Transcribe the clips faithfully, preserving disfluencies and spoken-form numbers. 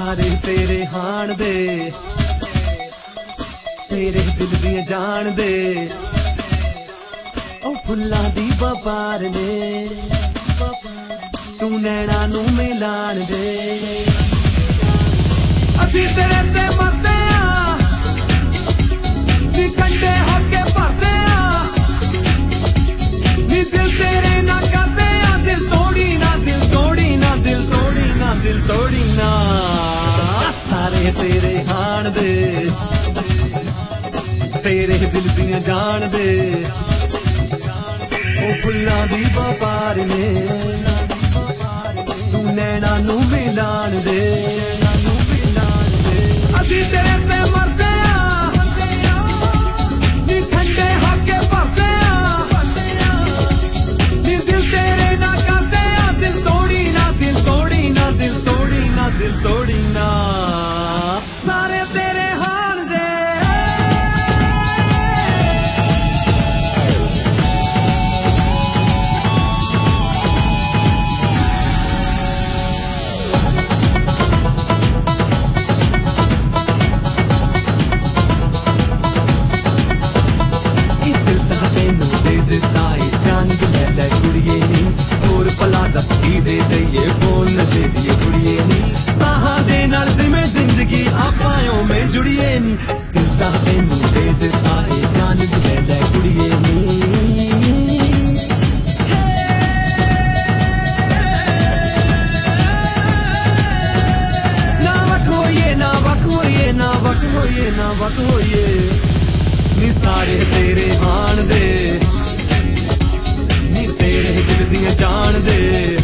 सारे तेरे हाण दे, तेरे दिल दियां जान दे, ओ फुल्लां दी बहार ने, तू नैना नू मिलान दे। असीं तेरे ते मरदे आ, नी कंडे होके भरदे आ, नी दिल तेरे ना करदे आ, दिल तोड़ी ना दिल तोड़ी ना दिल तोड़ी ना दिल तोड़ी ना। सारे तेरे हाण दे, तेरे दिल दियां जान दे, ओ फुल्लां दी बहार ने, तू नैना नू मिलान दे। असीं तेरे ते मरदे आ, नी ठंडे होके भरदे आ, नी दिल तेरे ना करदे आ, दिल तोड़ी ना दिल तोड़ी ना दिल तोड़ी ना दिल तोड़ी ना। सारे तेरे हाण दे। जिंदगी आपायों में जुड़िए नी, दिल दा तेनू दे दिता ए जान ले ले कुड़िए नी। ना वक होइए ना वक होइए ना वक होइए ना वक होइए, नी सारे तेरे हाण दे, नी तेरे दिल दियां जान दे,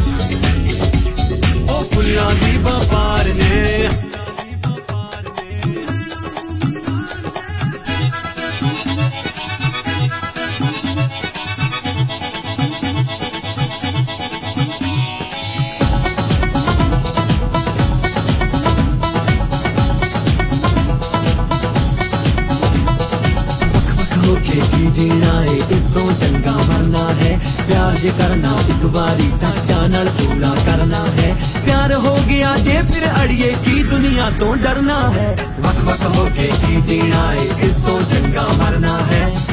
ओ फुल्लां दी बहार ने। होके की जीना है, इस तो चंगा मरना है, प्यार जे करना एक बारी टच्चा नाल पूरा करना है। प्यार हो गया जे फिर अड़िए की दुनिया तो डरना है, वक वक होके की जीना है, इस तो चंगा मरना है।